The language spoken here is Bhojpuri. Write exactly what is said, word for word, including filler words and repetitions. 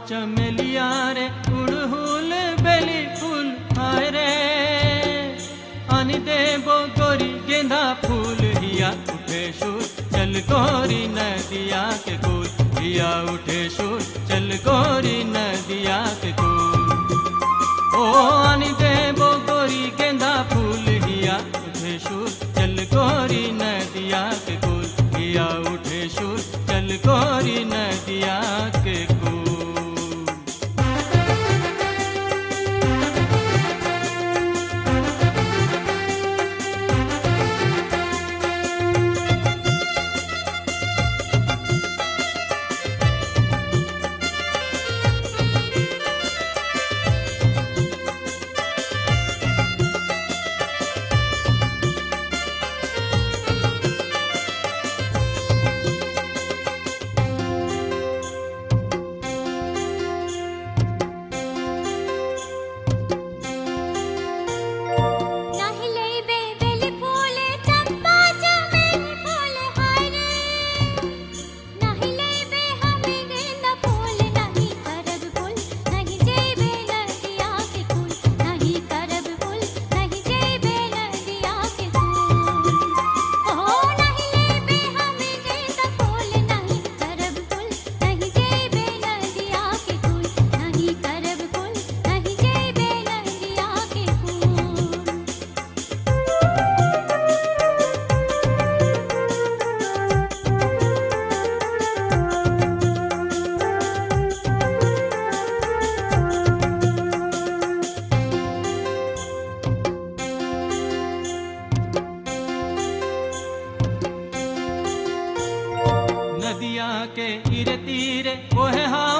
चमेलिया रे उड़हुल बेली फूल हाय रे आनी देबो गोरी गेंदा फूल हिया उठे शूर चल गोरी नदिया के कूल हिया उठे शूर चल गोरी नदिया के कूल ओ आनी देबो गोरी गेंदा फूल हिया उठे शूर चल गोरी नदिया के कूल हिया उठे शूर चल गोरी नदिया के कूल। नदिया के इरे तीरे वो है